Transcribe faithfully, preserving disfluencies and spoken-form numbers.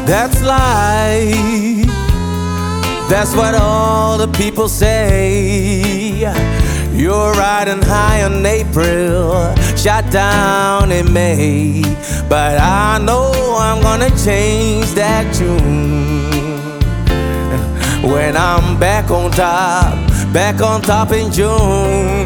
That's life. That's what all the people say. You're riding high in April, shot down in May. But I know I'm gonna change that tune when I'm back on top, back on top in June.